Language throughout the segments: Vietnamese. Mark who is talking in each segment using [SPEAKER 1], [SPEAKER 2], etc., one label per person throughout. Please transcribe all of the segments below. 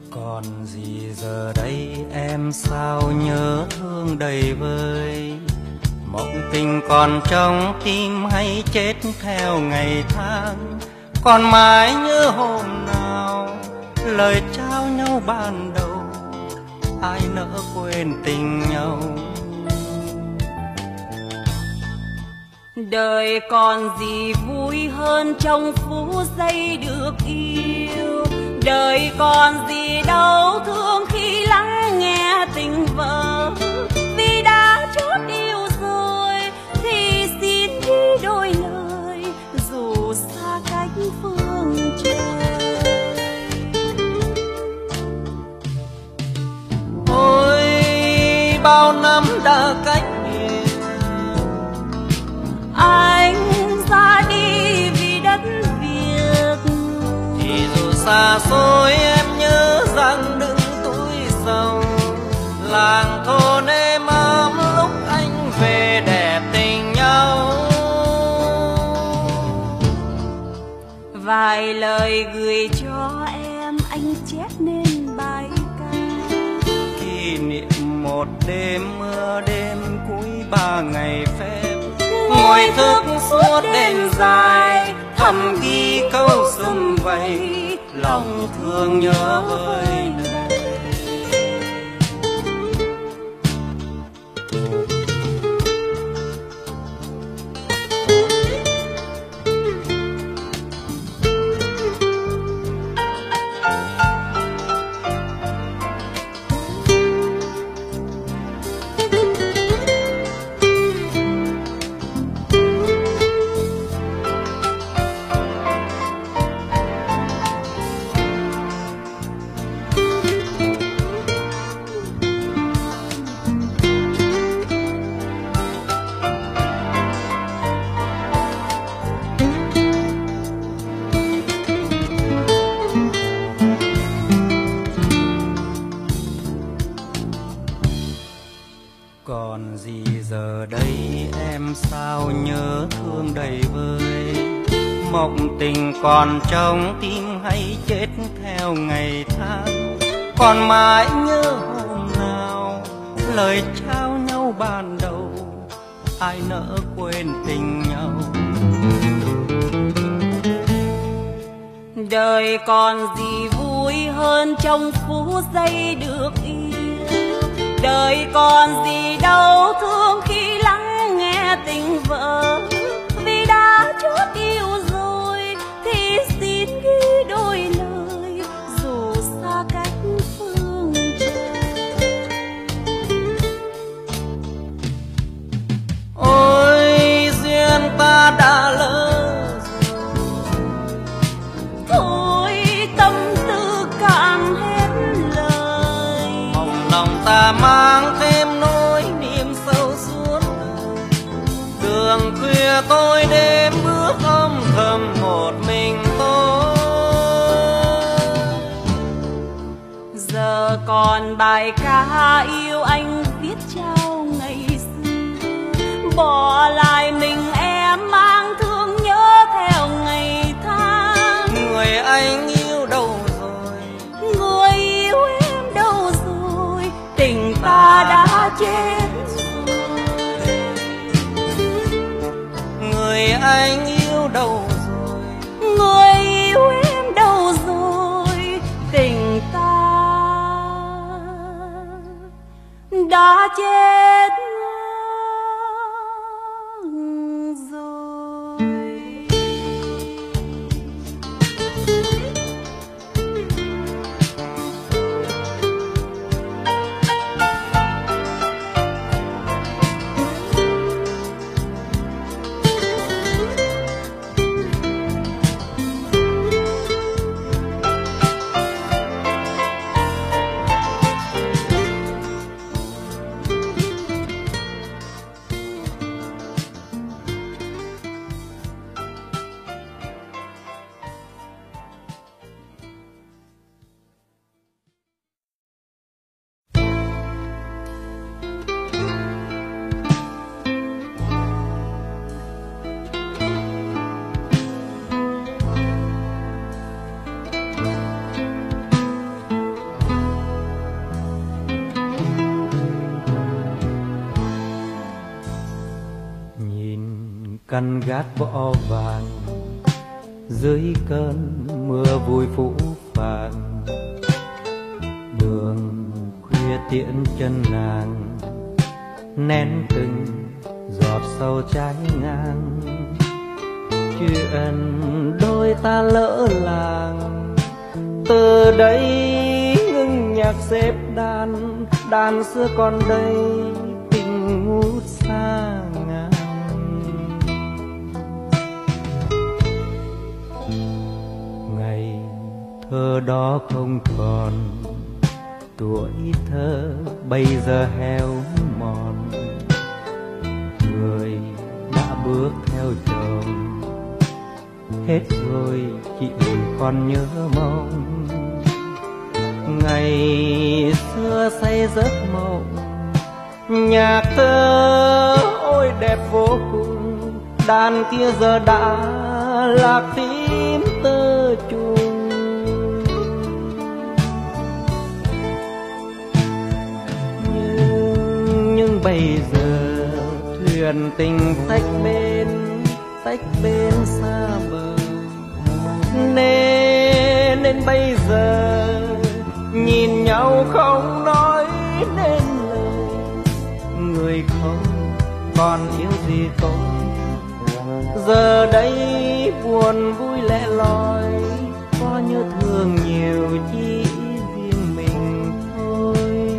[SPEAKER 1] Còn gì giờ đây em sao nhớ thương đầy vơi, mộng tình còn trong tim hay chết theo ngày tháng. Còn mãi nhớ hôm nào lời trao nhau ban đầu, ai nỡ quên tình nhau.
[SPEAKER 2] Đời còn gì vui hơn trong phút giây được yêu, đời còn gì đau thương khi lắng nghe tình vỡ. Vì đã chót yêu rồi thì xin đi đôi lời, dù xa cách phương trời.
[SPEAKER 1] Ôi bao năm đã cách
[SPEAKER 2] anh ra đi vì đất Việt,
[SPEAKER 1] thì dù xa xôi em nhớ rằng đừng túi sầu. Làng thôn êm ấm lúc anh về đẹp tình nhau,
[SPEAKER 2] vài lời gửi cho em anh chép nên bài ca.
[SPEAKER 1] kỷ niệm một đêm mưa đêm cuối 3 ngày phép, ngồi thức suốt đêm dài thầm ghi câu sum vầy, lòng thương nhớ vơi đầy. Còn gì giờ đây em sao nhớ thương đầy vơi, mộng tình còn trong tim hay chết theo ngày tháng. Còn mãi nhớ hôm nào lời trao nhau ban đầu, ai nỡ quên tình nhau.
[SPEAKER 2] Đời còn gì vui hơn trong phút giây được yêu, đời còn gì đau thương khi lắng nghe tình vỡ. Vì đã chót yêu rồi thì xin ghi đôi lời, dù xa cách phương trời.
[SPEAKER 1] Ôi duyên ta đã lỡ
[SPEAKER 2] Thôi tâm tư cạn hết lời,
[SPEAKER 1] mong lòng ta mang thêm nỗi niềm sâu suốt đời. Đường khuya tôi đêm bước âm thầm một mình tôi.
[SPEAKER 2] giờ còn bài ca yêu anh viết trao ngày xưa, bỏ lại mình em mang thương nhớ theo ngày tháng.
[SPEAKER 1] Người anh yêu đâu rồi,
[SPEAKER 2] Người yêu em đâu rồi, tình ta đã chết rồi.
[SPEAKER 1] người anh yêu đâu rồi,
[SPEAKER 2] Người yêu em đâu rồi, tình ta đã chết rồi.
[SPEAKER 1] căn gác vỏ vàng dưới cơn mưa vui phũ phàng. Đường khuya tiễn chân nàng nén từng giọt sâu trái ngang. Chuyện đôi ta lỡ làng, từ đây ngưng nhạc xếp đàn. Đàn xưa còn đây tình ngút xa ngang. Ngày thơ đó không còn, tuổi thơ bây giờ héo mòn. Người đã bước theo chồng, hết rồi chị còn nhớ mong. Ngày xưa say giấc mộng, nhạc thơ ôi đẹp vô cùng. Đàn kia giờ đã lạc phím tơ chung. Nhưng bây giờ thuyền tình tách bên xa bờ. Nên bây giờ nhìn nhau không nói nên lời. Người không còn yêu gì không, giờ đây buồn vui lẻ loi. Có nhớ thương nhiều chỉ riêng mình thôi.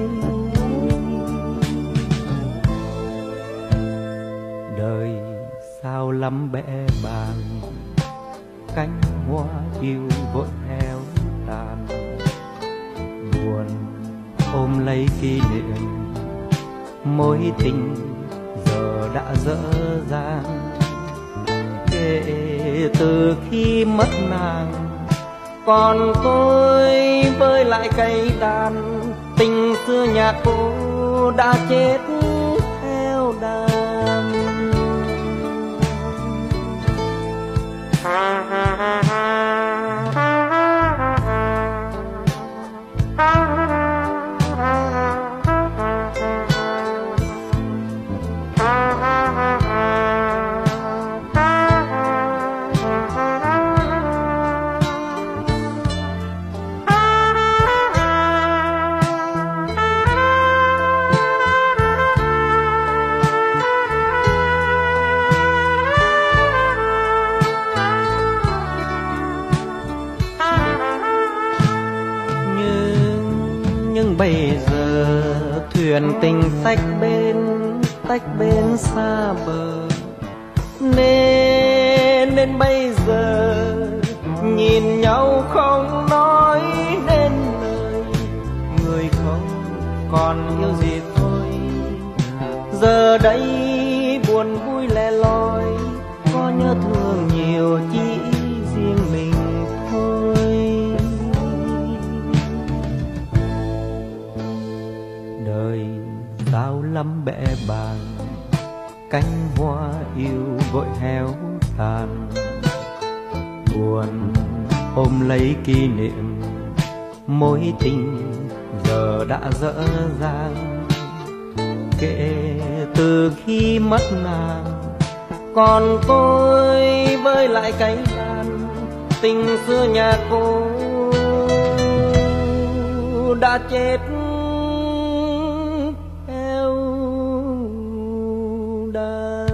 [SPEAKER 1] Đời sao lắm bẽ bàng, cánh hoa yêu vội héo tàn. Buồn ôm lấy kỷ niệm, mối tình giờ đã dở dang. Kể từ khi mất nàng, còn tôi với lại cây đàn. Tình xưa nhà cô đã chết theo đàn. Bây giờ thuyền tình tách bên xa bờ. Nên bây giờ nhìn nhau không nói nên lời. Người không còn yêu gì thôi, giờ đây buồn vui lẻ loi. Có nhớ thương nhiều chỉ riêng mình thôi. Đời sao lắm bẽ bàng, cánh hoa yêu vội héo tàn. Buồn ôm lấy kỷ niệm, mối tình giờ đã dở dang. Kể từ khi mất nàng, còn tôi với lại cánh đàn. Tình xưa nhà cô đã chết theo đàn.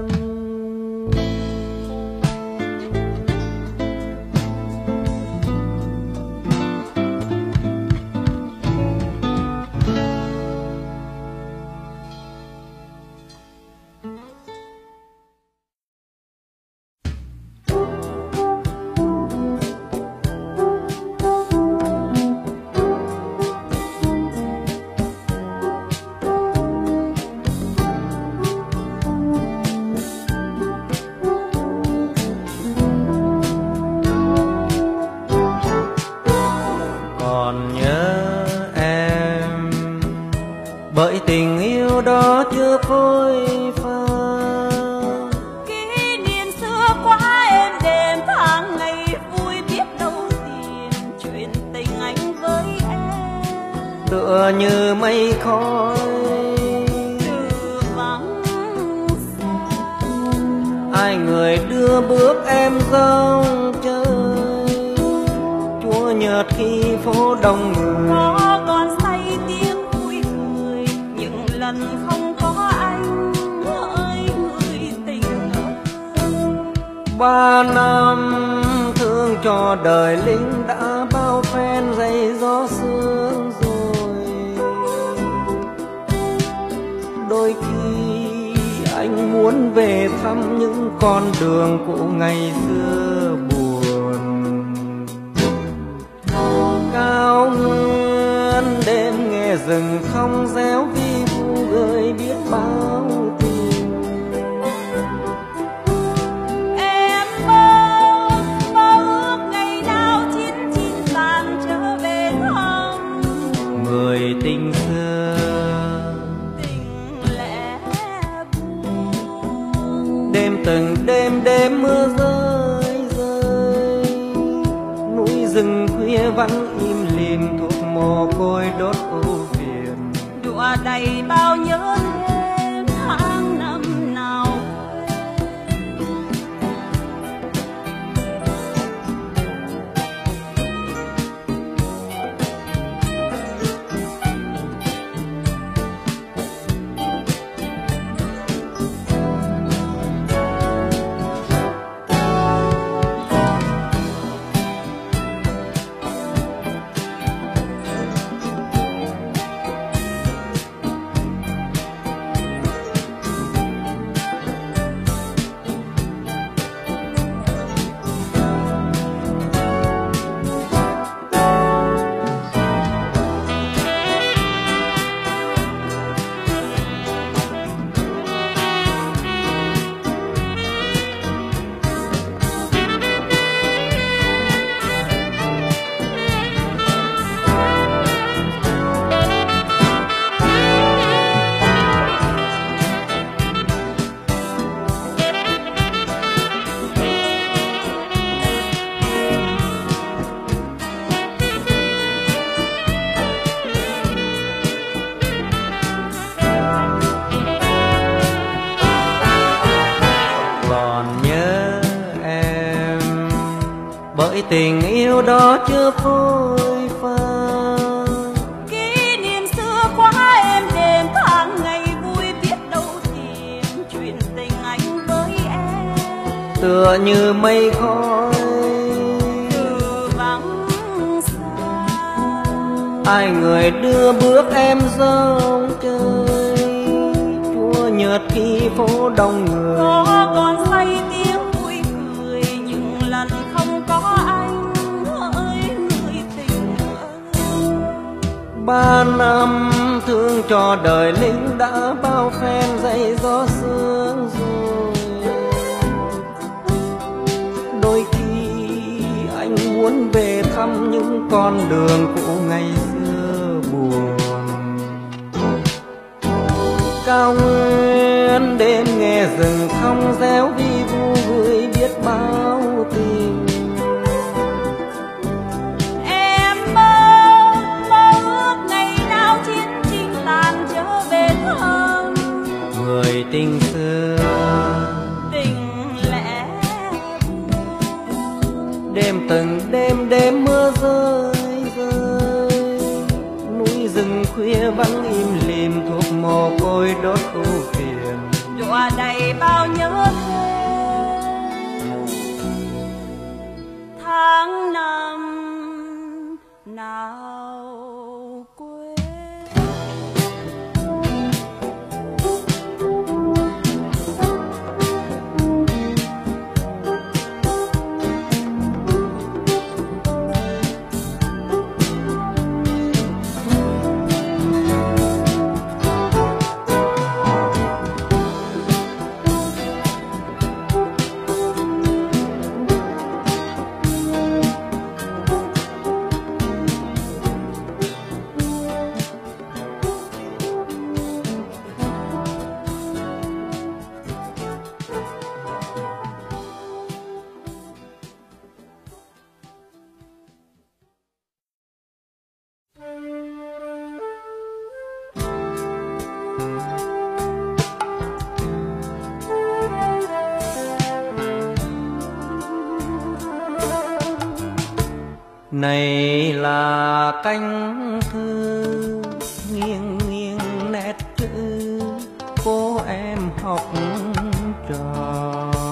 [SPEAKER 1] Bởi tình yêu đó chưa phôi pha.
[SPEAKER 2] Kỷ niệm xưa quá êm đềm, tháng ngày vui biết đâu tìm chuyện tình anh với em.
[SPEAKER 1] Tựa như mây khói
[SPEAKER 2] từ vắng xa,
[SPEAKER 1] ai người đưa bước em dâng chơi, chúa nhật khi phố đông người.
[SPEAKER 2] Có còn say tiếng vui cười những lần không có anh hỡi người tình ơi.
[SPEAKER 1] 3 năm thương cho đời lính đã bao phen dày gió sương rồi. Đôi khi anh muốn về thăm những con đường cũ ngày xưa buồn. Cao nguyên đêm nghe rừng không réo vi vu gửi biết bao tình.
[SPEAKER 2] Em mơ ước ngày nào chiến tranh tàn trở về thăm
[SPEAKER 1] Người tình xưa
[SPEAKER 2] tình lẽ buồn.
[SPEAKER 1] đêm từng đêm mưa rơi rơi, núi rừng khuya vắng im lìm thuộc mồ côi đốt ưu phiền.
[SPEAKER 2] Đụa đầy bao nhớ đêm tháng năm nào
[SPEAKER 1] bởi tình yêu đó chưa phôi pha.
[SPEAKER 2] kỷ niệm xưa quá êm đềm tháng ngày vui biết đâu tìm chuyện tình anh với em.
[SPEAKER 1] Tựa như mây khói
[SPEAKER 2] từ vắng xa,
[SPEAKER 1] ai người đưa bước em dâng chơi, chúa nhật khi phố đông người.
[SPEAKER 2] có còn say tiếng vui cười những lần không có anh hỡi người tình ơi.
[SPEAKER 1] 3 năm thương cho đời lính đã bao phen dày gió sương rồi. Đôi khi anh muốn về thăm những con đường cũ ngày xưa buồn. Cao nguyên đêm nghe rừng không réo vi vu gửi biết bao tình.
[SPEAKER 2] Em mơ ước ngày nào chiến tranh tàn trở về thăm
[SPEAKER 1] Người tình xưa
[SPEAKER 2] tình lẽ buồn.
[SPEAKER 1] đêm từng đêm mưa rơi rơi, núi rừng khuya vắng im lìm thuộc mồ côi đốt ưu phiền.
[SPEAKER 2] đụa đầy bao nhớ thêm tháng năm nào quên.
[SPEAKER 1] là cánh thư nghiêng nghiêng nét chữ cô em học trò.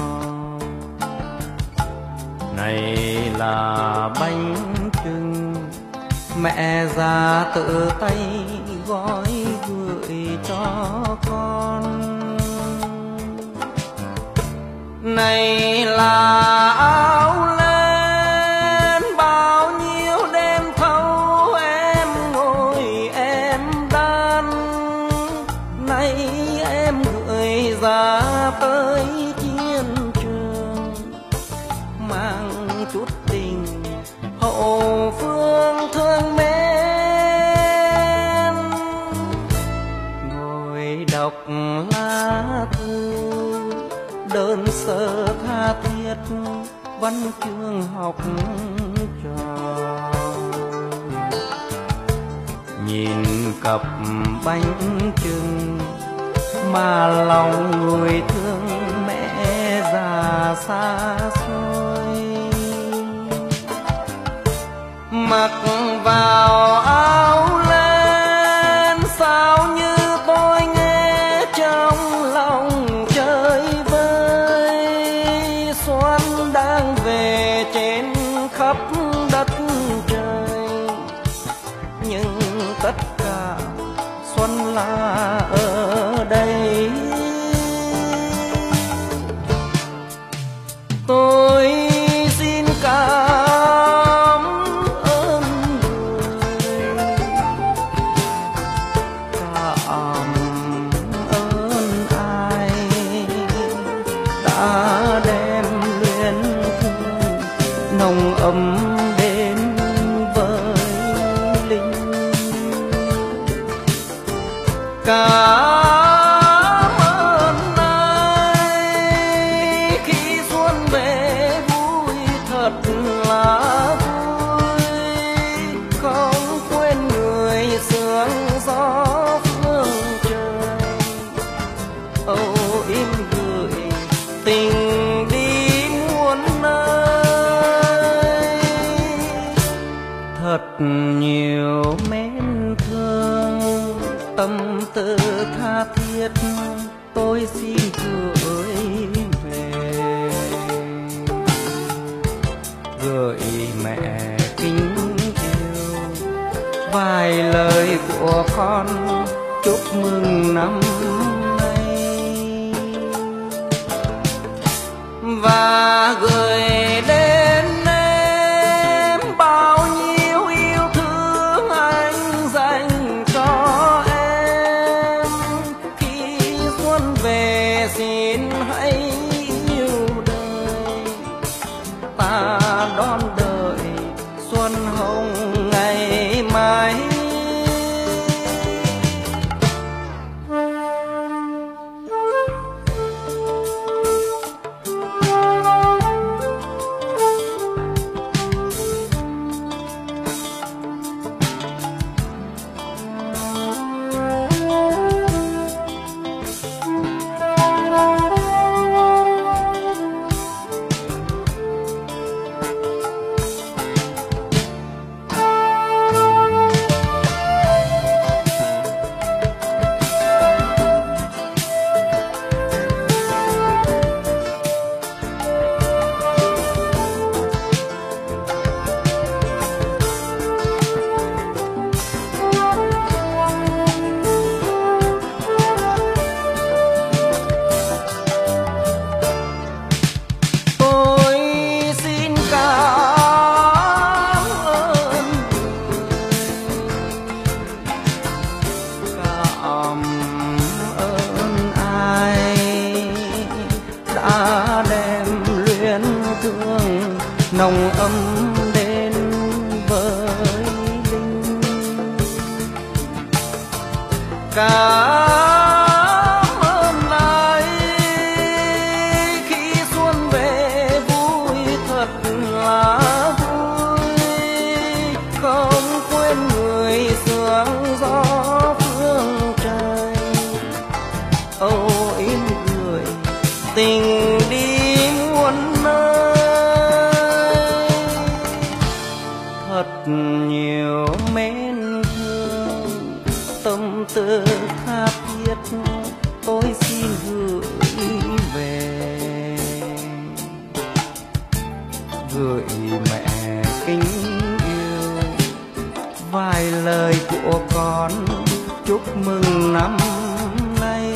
[SPEAKER 1] Này là bánh chưng mẹ già tự tay gói gửi cho con. Này là áo len bao nhiêu đêm thâu em ngồi em đan. Nay em gửi ra tới chiến trường mang chút tình hậu phương thương mến. Ngồi đọc lá thư đơn sơ tha thiết văn chương học trò. Nhìn cặp bánh chưng mà lòng người thương mẹ già xa xôi. Mặc vào áo len sao như tôi nghe trong lòng chơi vơi. Xuân đang về trên khắp đất trời nhưng tất cả xuân là ở đây. Tôi xin cảm ơn người, cảm ơn ai đã đem luyến thương nồng ấm đến với linh. Cảm ơn ai khi xuân về vui thật là vui. Không quên người sương gió phương trời. Âu im gửi tình đi muôn nơi. Thật nhiều mến thương tâm tư tha thiết tôi xin gửi về. Gửi mẹ kính yêu vài lời của con chúc mừng năm nay. Và gửi đến em bao nhiêu yêu thương anh dành cho em. Khi xuân về xin hãy yêu đời, ta đón đợi xuân hồng ngày mai. Nồng ấm đến với linh. Cảm ơn ai khi xuân về vui thật là vui. Không quên người sương gió phương trời. Âu im gửi tình đi muôn nơi. Thật nhiều tâm tư tha thiết tôi xin gửi về, gửi mẹ kính yêu vài lời của con chúc mừng năm nay,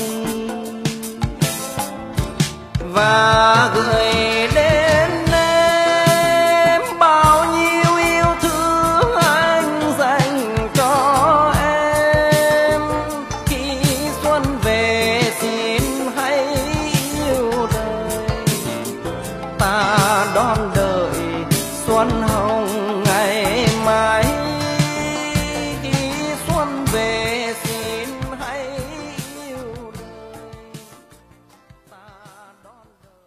[SPEAKER 1] và gửi đến em bao nhiêu yêu thương anh dành cho em. Khi xuân về xin hãy yêu đời, ta đón đợi xuân hồng ngày mai. Khi xuân về xin hãy yêu đời, ta đón đợi.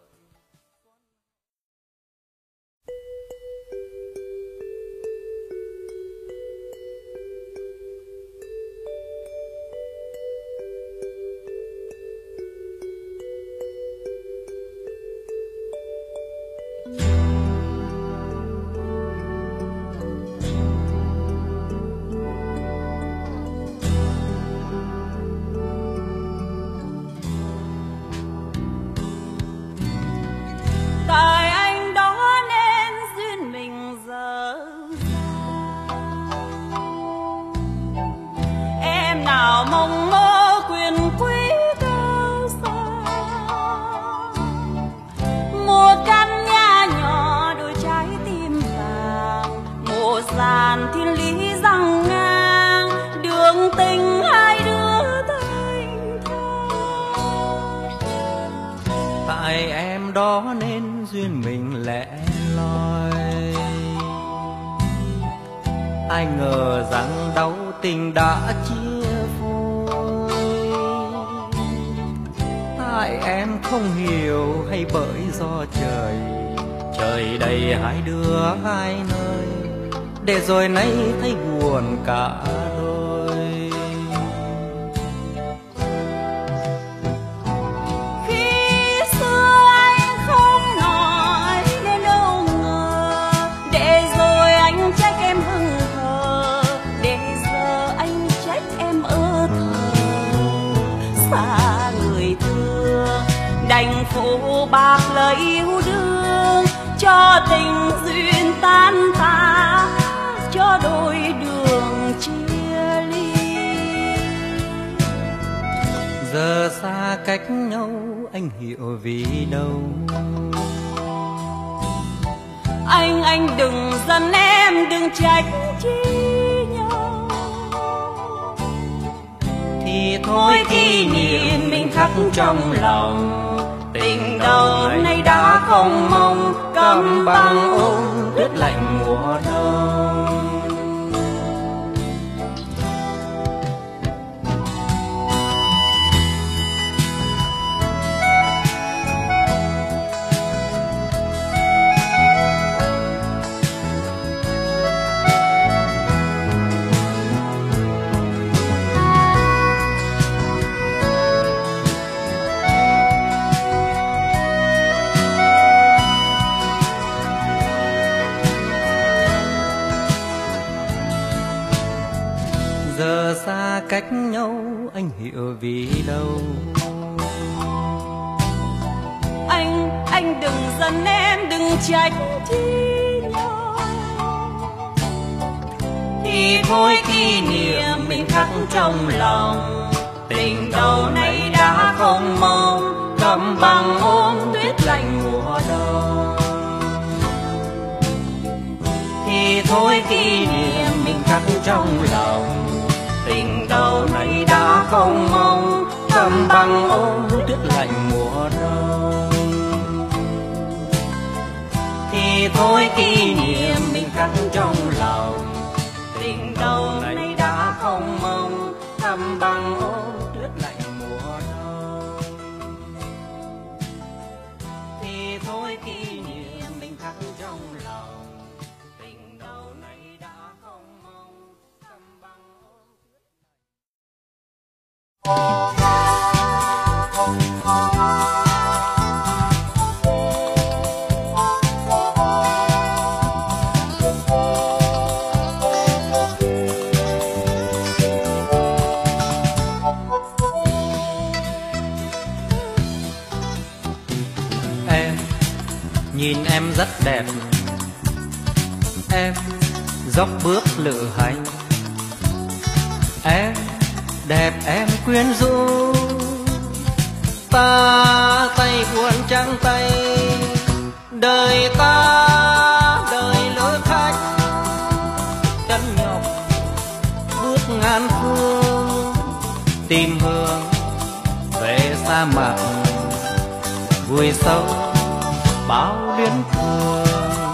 [SPEAKER 2] Tại anh đó nên duyên mình giờ em nào mong mơ quyền quý cao xa, một căn nhà nhỏ đôi trái tim vàng, một dàn thiên lý răng ngang, đường tình hai đứa thanh thang.
[SPEAKER 1] Tại em đó nên duyên mình lẻ loi, ai ngờ rằng đau tình đã chia phôi. Tại em không hiểu hay bởi do trời, trời đầy hai đứa hai nơi, để rồi nay thấy buồn cả đôi.
[SPEAKER 2] Khi xưa anh không nói nên đâu ngờ, để rồi anh trách em hững hờ, để giờ anh trách em ơ thờ. Xa người thương đành phụ bạc lời yêu đương, cho tình duyên tan tã, cho đôi đường chia ly.
[SPEAKER 1] Giờ xa cách nhau anh hiểu vì đâu,
[SPEAKER 2] Anh đừng giận em, đừng trách chi nhau.
[SPEAKER 1] thì thôi kỷ niệm mình khắc trong lòng, tình đầu nay đã không mong, cầm bằng ôm tuyết lạnh mùa đông. Giờ xa cách nhau anh hiểu vì đâu,
[SPEAKER 2] Anh đừng giận em, đừng trách chi nhau.
[SPEAKER 1] thì thôi kỷ niệm mình khắc trong lòng, tình đầu nay đã không mong, cầm bằng ôm tuyết lạnh mùa đông. Thì thôi kỷ niệm mình khắc trong lòng, tình đầu nay đã không mong, cầm bằng ôm tuyết lạnh mùa đông. Thì thôi kỷ niệm mình khắc trong lòng, tình đầu nay đã không mong, cầm bằng ôm tuyết lạnh mùa đông. Thì thôi kỷ niệm mình khắc trong lòng, tình đầu nay đã không mong, cầm bằng ôm tuyết lạnh. em rất đẹp, em dốc bước lự hành. Em đẹp em quyến rũ, ta tay buồn trắng tay. Đời ta đời lữ khách, chân nhọc bước ngàn phương, tìm hướng về sa mạc vui sâu bao luyến thương.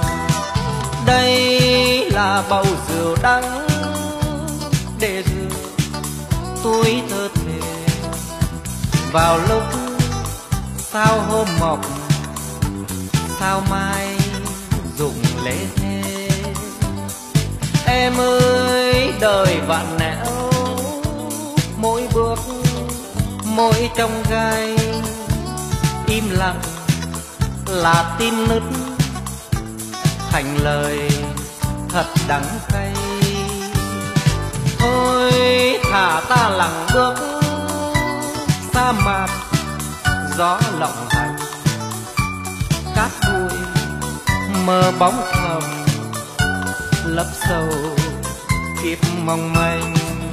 [SPEAKER 1] Đây là bầu rượu đắng để rượu túi thơ thề vào lúc sao hôm mọc sao mai rụng lễ thế. Em ơi đời vạn nẻo, mỗi bước mỗi trong gai, im lặng là tim nứt thành lời thật đắng cay. Thôi thả ta lặng bước sa mạc gió lộng hành, cát bụi mơ bóng thầm lấp sâu kiếp mong manh.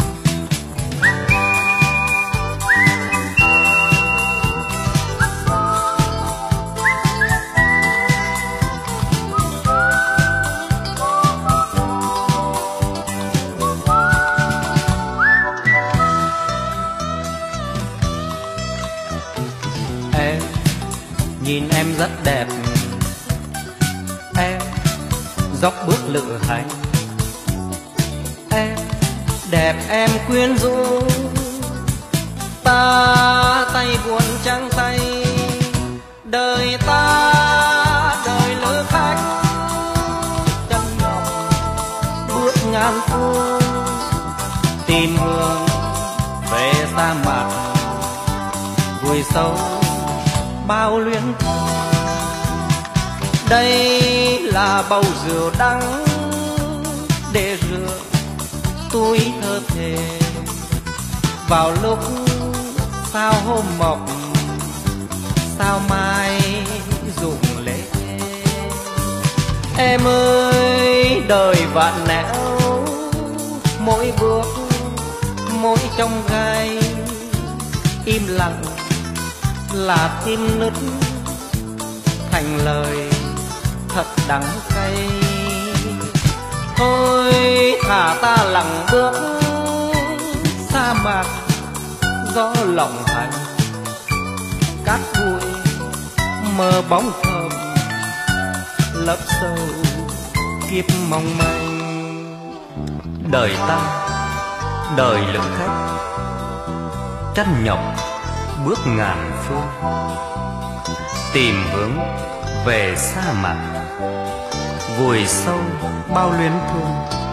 [SPEAKER 1] Nhìn em rất đẹp, em dốc bước lự hành. Em đẹp em quyến rũ, ta tay buồn trắng tay. Đời ta đời lữ khách, chân nhọc bước ngàn phương, tìm hướng về sa mạc vui sâu bao luyến thương. Đây là bầu rượu đắng để rượu túi thơ thề vào lúc sao hôm mọc sao mai rụng lễ. Em ơi đời vạn nẻo, mỗi bước mỗi trong gai, im lặng là tim nứt thành lời thật đắng cay. Thôi thả ta lặng bước sa mạc gió lộng hành, cát bụi mơ bóng thầm lấp sâu kiếp mong manh. Đời ta đời lữ khách, chân nhọc bước ngàn phương, tìm hướng về sa mạc vùi sâu bao luyến thương.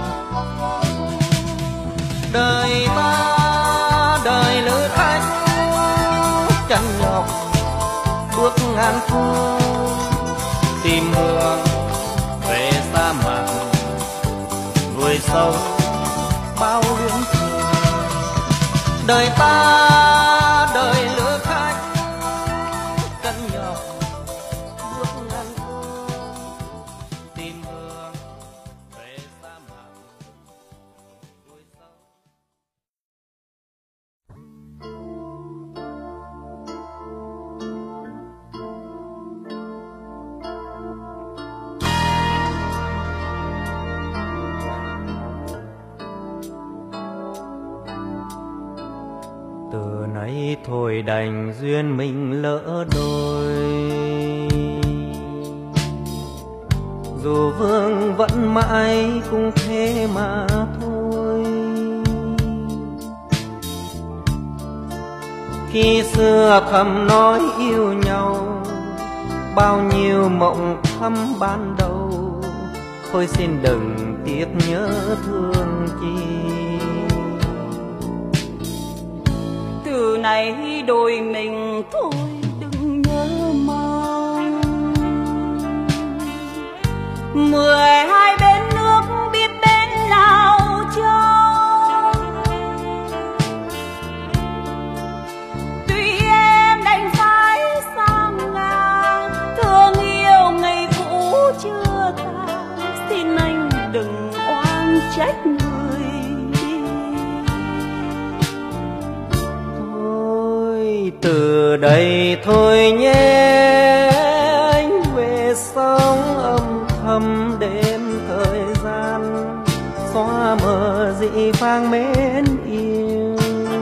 [SPEAKER 1] Đời ta đời lữ khách, chân nhọc bước ngàn phương, tìm hướng về sa mạc vùi sâu bao luyến thương. Đời ta đời lữ khách, chân nhọc bước ngàn phương, tìm hướng về sa mạc vui sâu. Từ nay thôi đành duyên mình lỡ đôi, dù vương vẫn mãi cũng thế mà thôi. Khi xưa thầm nói yêu nhau, bao nhiêu mộng thắm ban đầu, thôi xin đừng tiếp nhớ thương chi.
[SPEAKER 2] Từ nay đôi mình thôi đừng nhớ mong, 12 bên nước biết bên nào trông. Tuy em đành phải sang ngang, thương yêu ngày cũ
[SPEAKER 1] đây thôi nhé, anh về sống âm thầm đến thời gian xóa mờ dị vang mến yêu.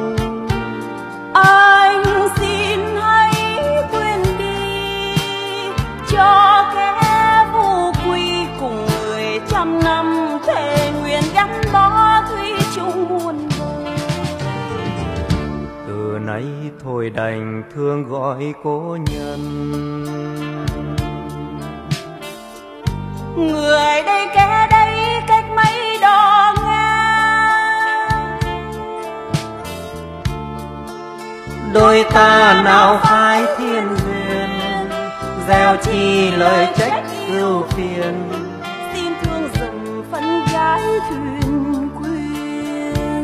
[SPEAKER 2] Anh xin hãy quên đi cho kẻ vô quy, cùng người trăm năm thề nguyện gắn bó thủy chung muôn đời.
[SPEAKER 1] Từ nay thôi đành thương gọi cố nhân,
[SPEAKER 2] người đây kẻ đây cách mấy đò ngang.
[SPEAKER 1] đôi ta nào phai thiên duyên, gieo chi lời trách ưu phiền.
[SPEAKER 2] Xin thương dầm phận gái thuyền quyên.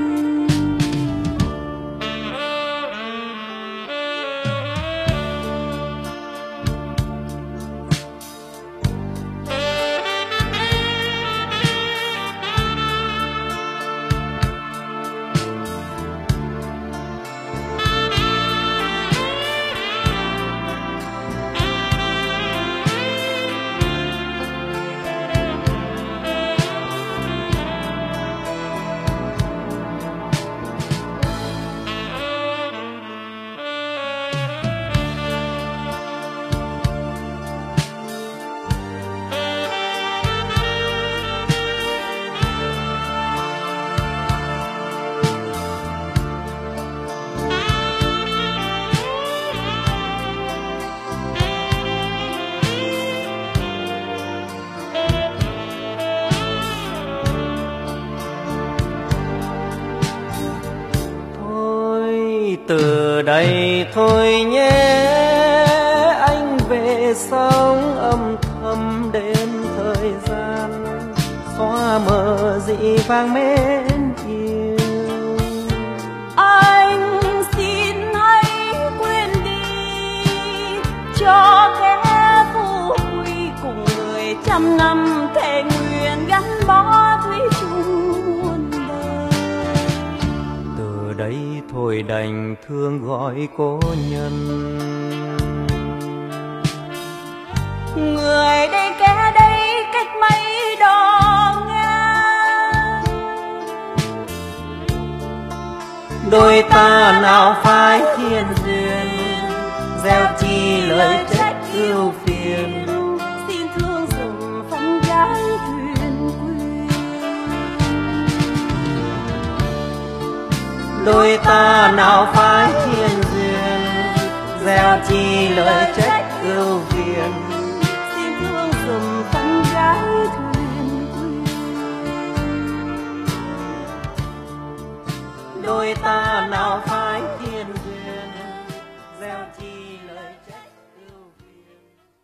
[SPEAKER 1] Từ đây thôi nhé, anh về sống âm thầm đến thời gian xóa mờ dị vang mến yêu.
[SPEAKER 2] Anh xin hãy quên đi cho kẻ vô quy, cùng người trăm năm thề nguyện gắn bó thủy chung muôn đời.
[SPEAKER 1] Từ đây thôi đành thương gọi cố nhân,
[SPEAKER 2] người đây kẻ đây cách mấy đò ngang.
[SPEAKER 1] đôi ta nào phai thiên duyên, gieo chi lời trách ưu phiền.
[SPEAKER 2] Xin thương dầm phận gái thuyền quyên.
[SPEAKER 1] đôi ta nào phai thiên duyên, gieo chi lời trách ưu phiền.
[SPEAKER 2] Xin thương dầm phận gái thuyền quyên.
[SPEAKER 1] đôi ta nào phai thiên duyên, gieo chi lời trách ưu phiền.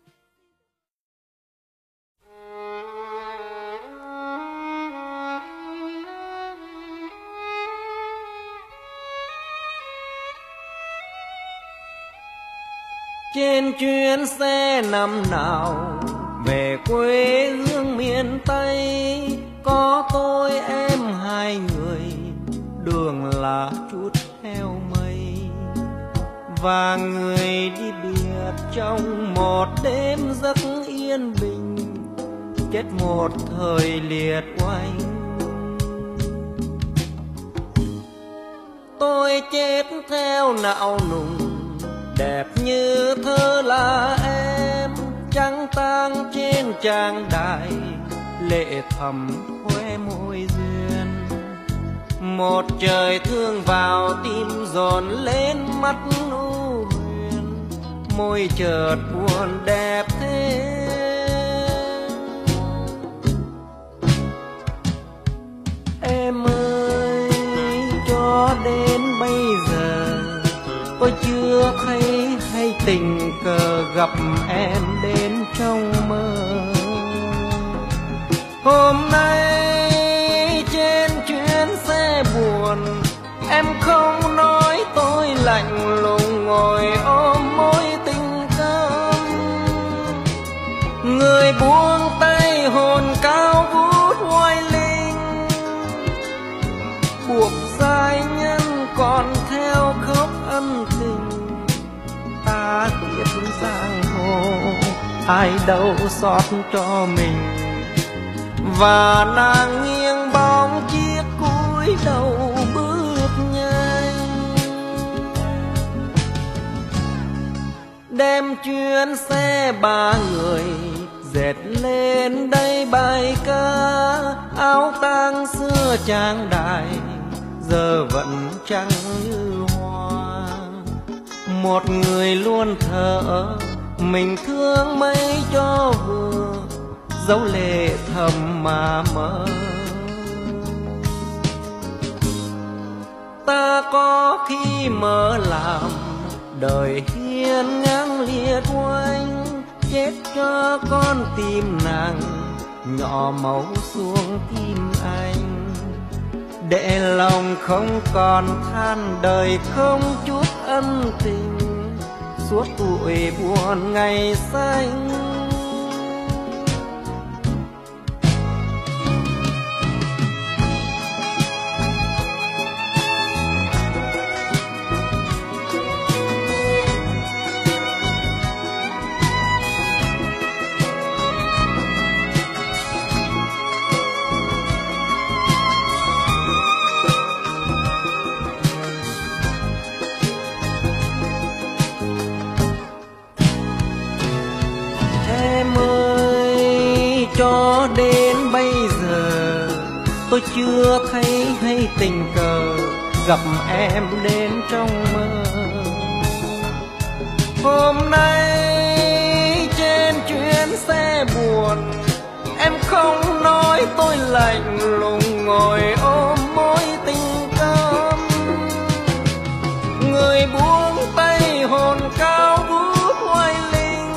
[SPEAKER 1] Trên chuyến xe năm nào về quê hương miền Tây, có tôi em hai người, đường là chút heo mây. Và người đi biệt trong một đêm giấc yên bình, chết một thời liệt oanh. Tôi chết theo não nùng, đẹp như thơ là em, trắng tang trên trang đài, lệ thầm khoe môi duyên. Một trời thương vào tim dồn lên mắt u huyền, môi chợt buồn đẹp thế. Em ơi, cho đến bây giờ tôi chưa thấy hay tình cờ gặp em đến trong mơ. Hôm nay trên chuyến xe buồn, em không nói tôi lạnh lùng ngồi ôm môi tình cơm. Người buông tay hồn cao vút hoài linh, buộc giai nhân còn theo khóc ân tình. giang hồ, ai đâu xót cho mình. Và nàng nghiêng bóng chiếc cúi đầu bước nhanh, đem chuyến xe ba người dệt lên đây bài ca. Áo tang xưa trang đài giờ vẫn trắng như hoa. Một người luôn thở mình thương mấy cho vừa, dấu lệ thầm mà mơ. Ta có khi mơ làm đời hiên ngang liệt oanh, chết cho con tim nàng nhỏ máu xuống tim anh. Để lòng không còn than đời không chút ân tình, suốt tuổi buồn ngày xanh. Cho đến bây giờ tôi chưa thấy hay tình cờ gặp em đến trong mơ. Hôm nay trên chuyến xe buồn, em không nói tôi lạnh lùng ngồi ôm mối tình cơm. Người buông tay hồn cao vút hoài linh,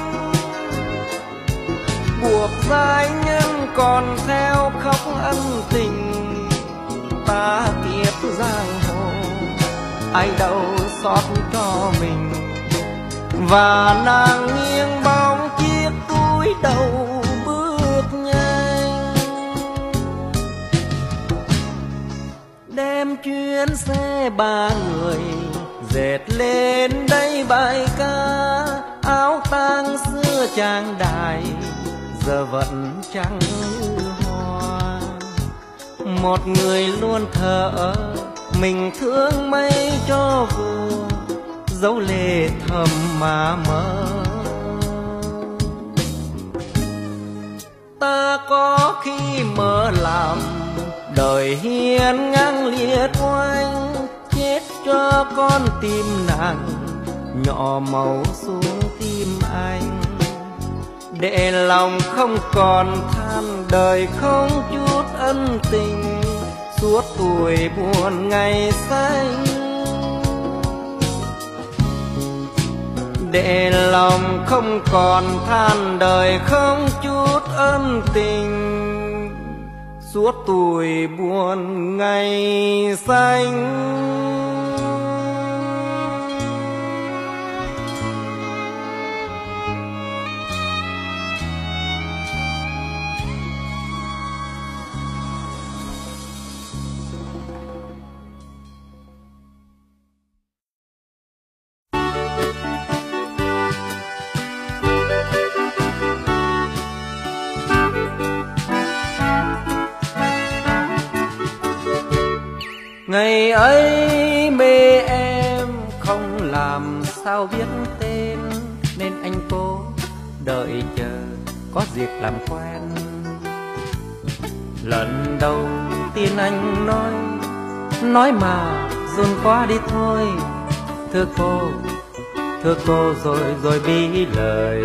[SPEAKER 1] buộc giai nhân còn theo khóc ân tình. Ta kiếp giang hồ, ai đâu xót cho mình. Và nàng nghiêng bóng chiếc cúi đầu bước nhanh, đem chuyến xe ba người dệt lên đây bài ca. Áo tang xưa trang đài giờ vẫn trắng như hoa. Một người luôn thở mình thương mấy cho vừa, dấu lệ thầm mà mơ. Ta có khi mơ làm đời hiên ngang liệt oanh, chết cho con tim nàng nhỏ máu xuống tim anh. Để lòng không còn than đời không chút ân tình, suốt tuổi buồn ngày xanh. Để lòng không còn than đời không chút ân tình, suốt tuổi buồn ngày xanh. Ngày ấy mê em không làm sao biết tên, nên anh cố đợi chờ có dịp làm quen. Lần đầu tiên anh nói mà dồn qua đi thôi. Thưa cô rồi bí lời.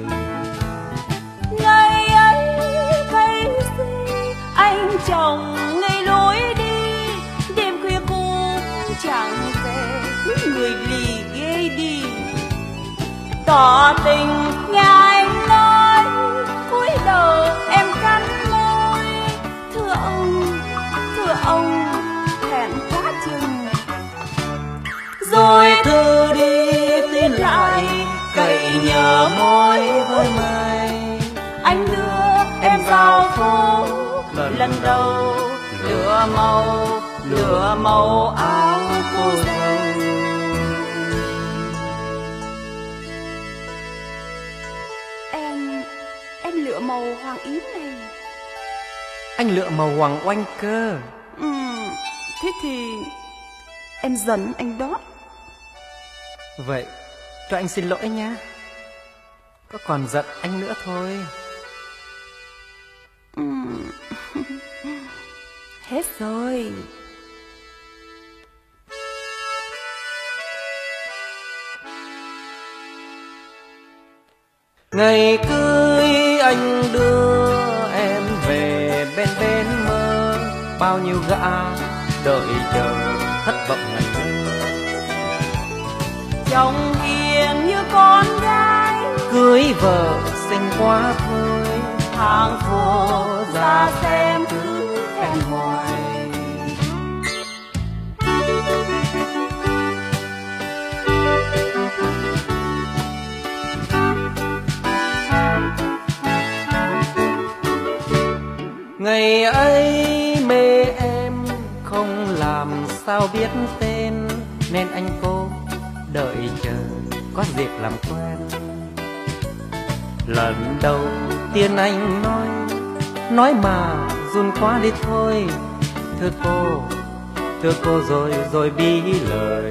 [SPEAKER 2] Ngày ấy thấy gì anh chồng ngày lối đi, đêm khuya cũng chẳng về, người lì ghê đi. Tỏ tình nghe anh nói, cúi đầu em cắn môi. Thưa ông hẹn quá chừng. Rồi thư đi tin lại cậy nhờ môi với mai. Anh đưa em vào phố lần đầu, lửa màu áo cô dâu. màu hoàng yến này.
[SPEAKER 1] Anh lựa màu hoàng oanh cơ.
[SPEAKER 2] Thế thì em giận anh đó.
[SPEAKER 1] Vậy cho anh xin lỗi nha. Có còn giận anh nữa thôi.
[SPEAKER 2] Hết rồi.
[SPEAKER 1] Ngày cưới anh đưa em về bên bên mơ, bao nhiêu gã đợi chờ thất vọng ngày thơ.
[SPEAKER 2] Chồng hiền như con gái,
[SPEAKER 1] Cưới vợ xinh quá thôi,
[SPEAKER 2] hàng phố ra xem cứ khen hoài.
[SPEAKER 1] Ngày ấy mê em không làm sao biết tên, nên anh cố đợi chờ có dịp làm quen. Lần đầu tiên anh nói mà run quá đi thôi. Thưa cô rồi bí lời.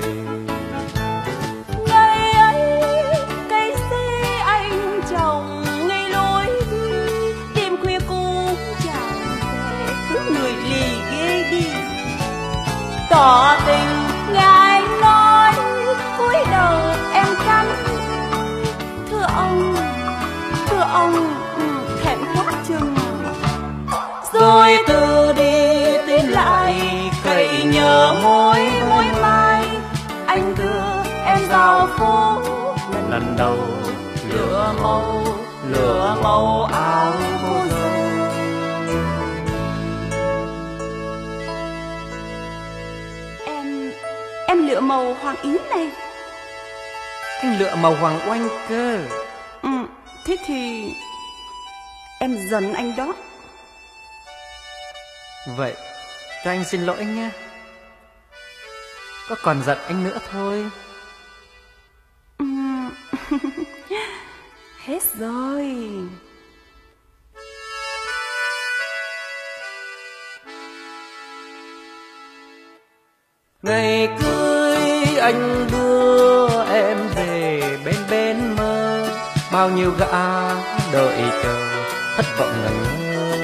[SPEAKER 2] Ngày ấy cây xe anh chồng ngay lối đi, đêm khuya cũng chẳng về, cứ người lì ghê đi. Tỏ tình ngài nói cúi đầu em cắn. Thưa ông thẹn quá chừng. Rồi từ đi tin lại cậy nhờ môi mai, anh đưa em vào phố
[SPEAKER 1] Lần đầu
[SPEAKER 2] lửa màu áo cô dâu. Em lựa màu hoàng yến này.
[SPEAKER 1] anh lựa màu hoàng oanh cơ.
[SPEAKER 2] Thế thì em giận anh đó.
[SPEAKER 1] Vậy cho anh xin lỗi nha. Có còn giận anh nữa thôi.
[SPEAKER 2] Hết rồi.
[SPEAKER 1] Ngày cưới anh đưa em về bên bên mơ, bao nhiêu gã đợi chờ thất vọng ngẩn ngơ.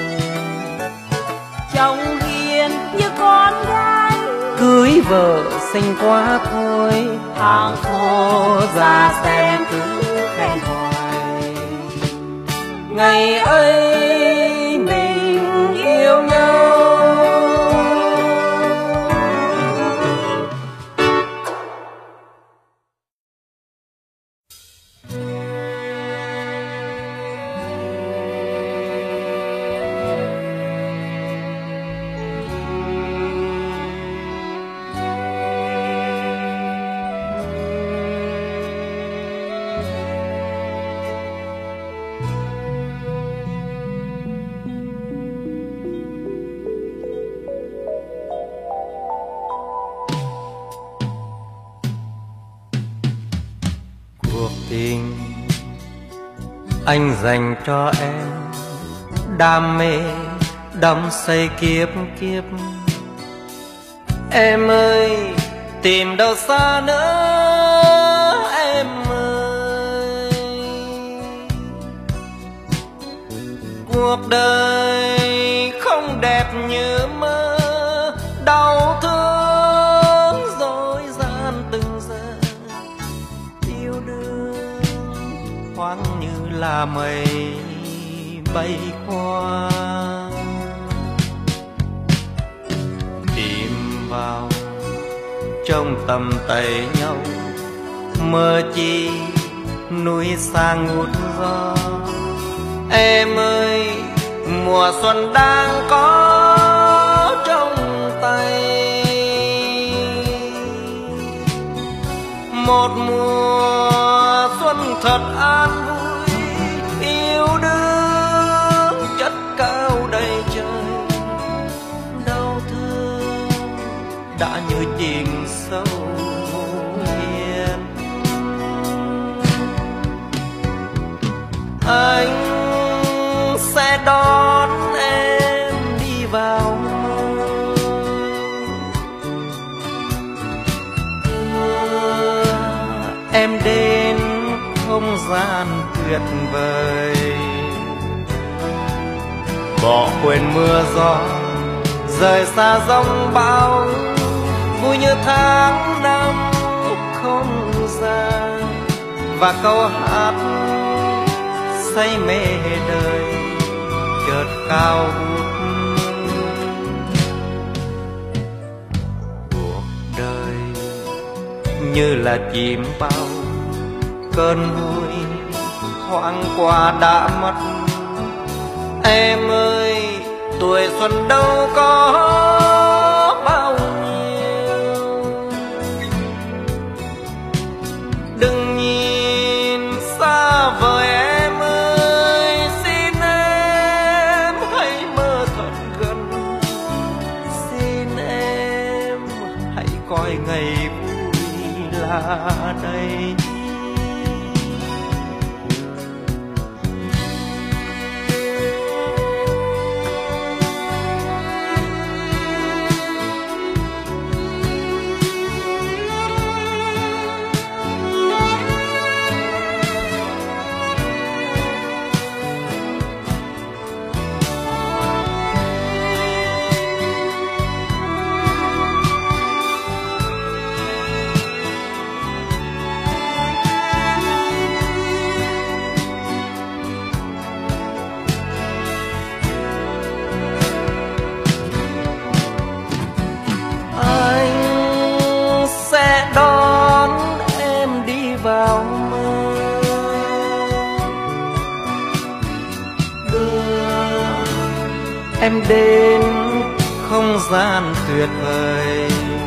[SPEAKER 2] Chồng hiền như con gái,
[SPEAKER 1] Cưới vợ xinh quá thôi,
[SPEAKER 2] hàng phố ra xem cứ khen
[SPEAKER 1] hoài. Ngày ấy mình yêu nhau. Cuộc tình anh dành cho em, đam mê đắm say kiếp kiếp. Em ơi tìm đâu xa nữa em ơi. Cuộc đời không đẹp như mơ, đau thương dối gian từng giờ. Yêu đương thoáng như là mây bay qua, tìm vào trong tầm tay nhau, mơ chi núi xa ngút gió. Em ơi mùa xuân đang có trong tay, một mùa xuân thật an vui. Yêu đương chất cao đầy trời, đau thương đã như chìm sâu hiền. Anh em đến không gian tuyệt vời, bỏ quên mưa gió, rời xa giông bão, vui như tháng năm không gian, và câu hát say mê đời chợt cao vút. Cuộc đời như là chim bao, cơn vui thoáng qua đã mất. Em ơi, tuổi xuân đâu có bao nhiêu, đừng nhìn xa vời em ơi, xin em hãy mơ thật gần, xin em hãy coi ngày vui là đây. Em đến không gian tuyệt vời,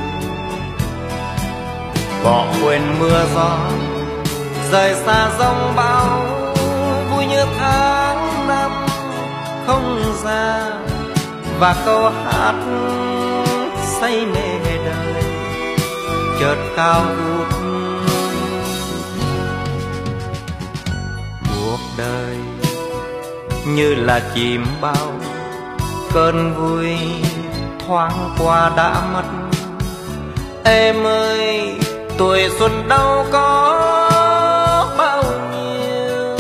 [SPEAKER 1] bỏ quên mưa gió, rời xa giông bão, vui như tháng năm không gian, và câu hát say mê đời chợt cao vút. Cuộc đời như là chim bao, cơn vui thoáng qua đã mất. Em ơi, tuổi xuân đâu có bao nhiêu,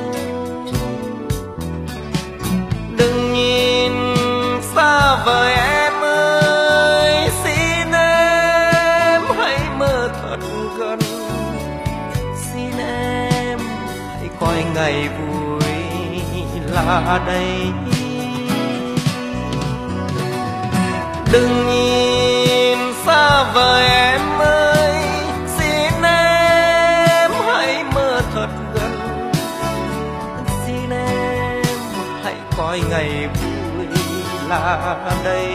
[SPEAKER 1] đừng nhìn xa vời em ơi, xin em hãy mơ thật gần, xin em hãy coi ngày vui là đây. Đừng nhìn xa vời em ơi, xin em hãy mơ thật gần, xin em hãy coi ngày vui là đây.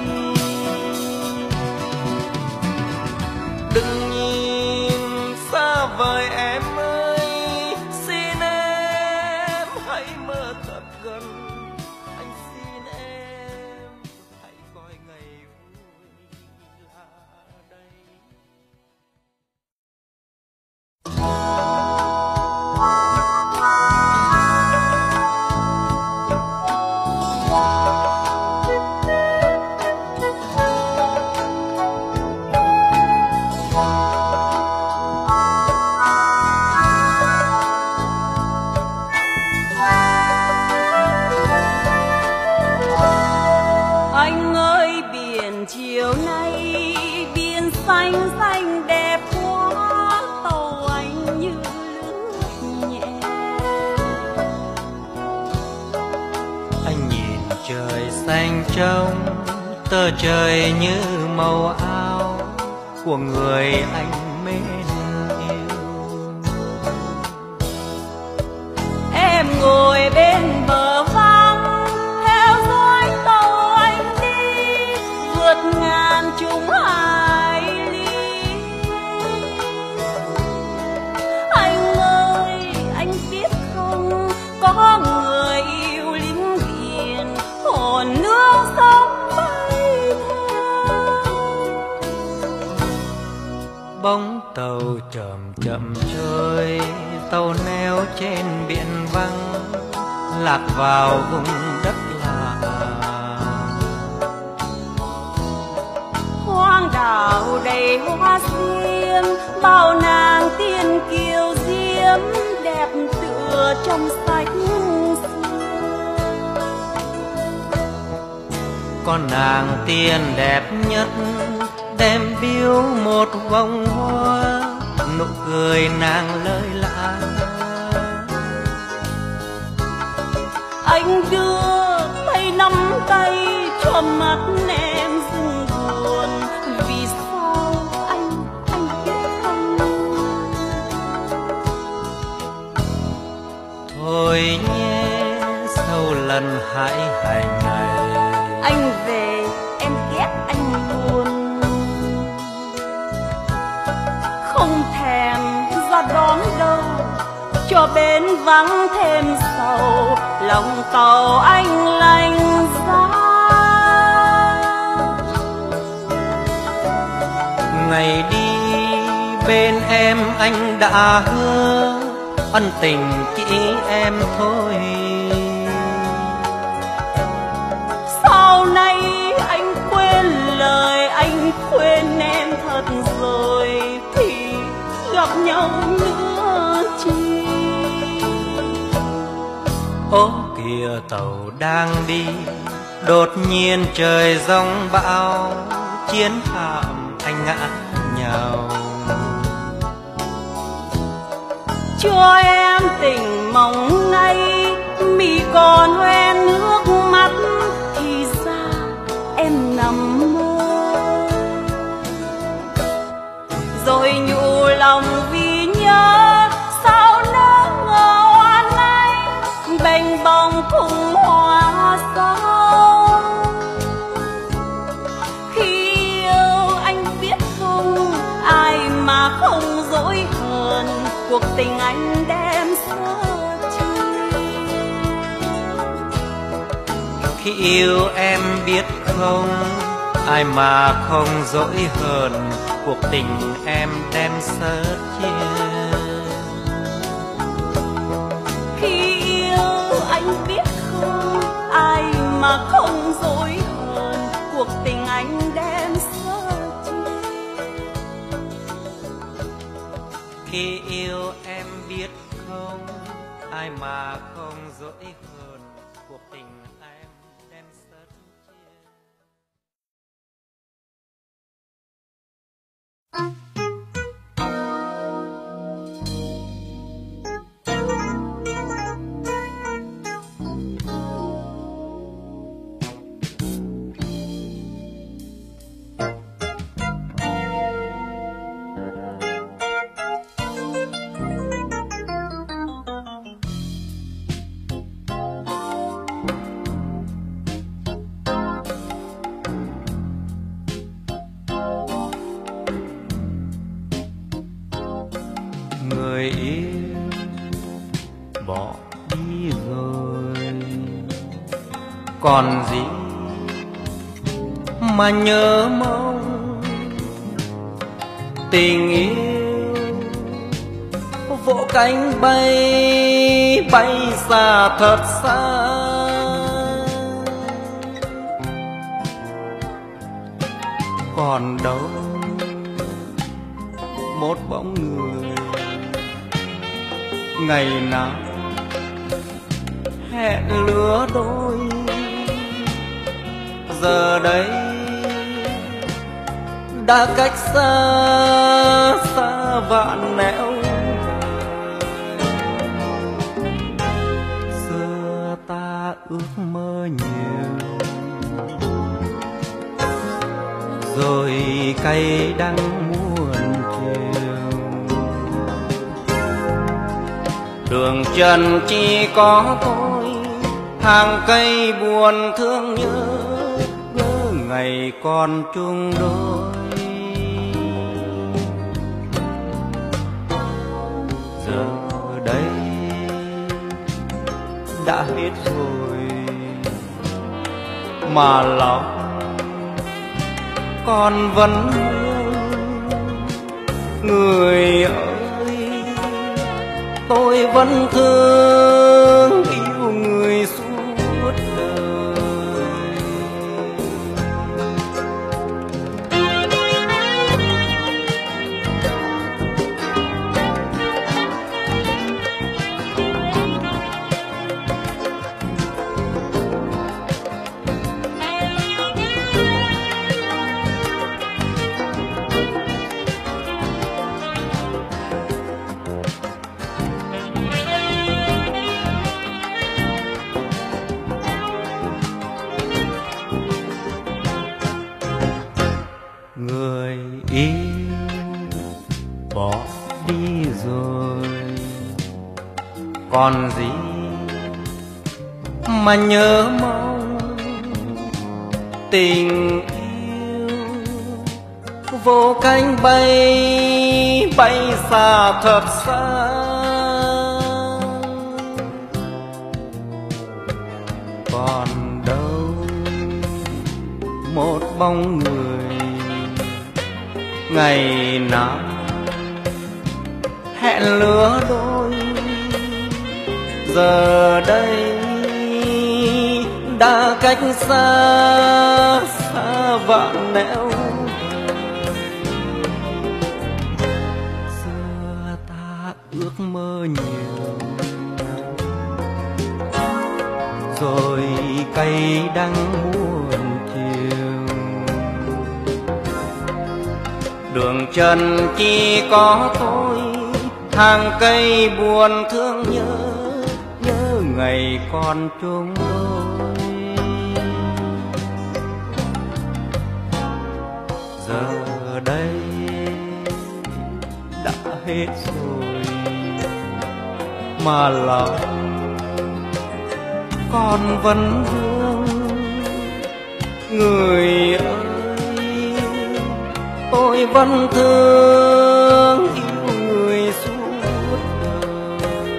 [SPEAKER 1] Đừng nhìn xa vời em ơi, xin em hãy mơ thật gần, anh xin em hãy coi ngày vui là đây. Xanh trong tơ trời như màu áo của người anh mến yêu.
[SPEAKER 2] Em ngồi bên bờ vắng theo dõi tàu anh đi vượt ngàn chủng hải lý. Anh ơi, anh biết không, có người yêu lính biển hồn nước sông bay theo.
[SPEAKER 1] Bóng tàu chậm chậm trôi, tàu neo trên biển vắng, lạc vào vùng đất lạ.
[SPEAKER 2] Hoang đảo đầy hoa xiêm, bao nàng tiên kiều trong sách xưa.
[SPEAKER 1] Con nàng tiên đẹp nhất đem biếu một vòng hoa, nụ cười nàng lơi lã.
[SPEAKER 2] Anh đưa tay nắm tay cho mắt em rưng buồn, vì sao anh biết không?
[SPEAKER 1] Thôi nhé, sau lần hãi hành này
[SPEAKER 2] Anh về em ghét anh luôn, không thèm ra đón đâu, cho bến vắng thêm sầu, lòng tàu anh lạnh giá.
[SPEAKER 1] ngày đi bên em anh đã hứa ân tình chỉ em thôi.
[SPEAKER 2] Sau này anh quên lời, anh quên em thật rồi, thì gặp nhau nữa chi.
[SPEAKER 1] Ô kìa tàu đang đi, đột nhiên trời giông bão, chiến hạm anh ngã nhào.
[SPEAKER 2] Cho em tình mong ngay, mi còn hoen nước mắt, thì ra em nằm mơ. Rồi nhủ lòng vì nhớ, sao nỡ ngờ oan anh, bềnh bồng cùng hoa sâu. Khi yêu anh biết không, ai mà không dỗi hờn, cuộc tình anh đem sơ chi.
[SPEAKER 1] Khi yêu em biết không, ai mà không dỗi hờn, cuộc tình em đem sơ chia.
[SPEAKER 2] Khi yêu anh biết không, ai mà không dỗi hờn, cuộc tình anh đem sơ chi.
[SPEAKER 1] Khi yêu em biết không, ai mà không dỗi hờn, cuộc tình em đem sơ chia. Người yêu bỏ đi rồi, còn gì mà nhớ mong. Tình yêu vỗ cánh bay, bay xa thật xa. Còn đâu một bóng người ngày nào hẹn lứa đôi. Giờ đây đã cách xa xa vạn nẻo. Xưa ta ước mơ nhiều, rồi cay đắng muôn chiều. Đường trần chỉ có tôi, hàng cây buồn thương nhớ, nhớ ngày còn chung đôi. Giờ đây đã hết rồi, mà lòng con vẫn người ơi. Tôi vẫn thương yêu người suốt đời. bỏ đi rồi, còn gì mà nhớ mong tình yêu vô cánh bay bay xa thật xa. Còn đâu một bóng người ngày nào hẹn lứa đôi, giờ đây đã cách xa xa vạn nẻo. Xưa ta ước mơ nhiều, rồi cay đắng buồn chiều. Đường trần chỉ có tôi, hàng cây buồn thương nhớ, nhớ ngày còn chung đôi. Giờ đây đã hết rồi, mà lòng con vẫn vương. Người ơi, tôi vẫn thương yêu người suốt đời.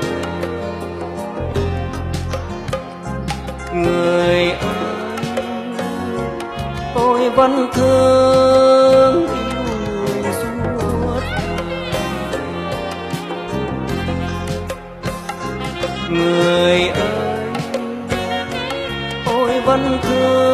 [SPEAKER 1] Người ơi, tôi vẫn thương yêu người suốt đời. Người ơi, tôi vẫn thương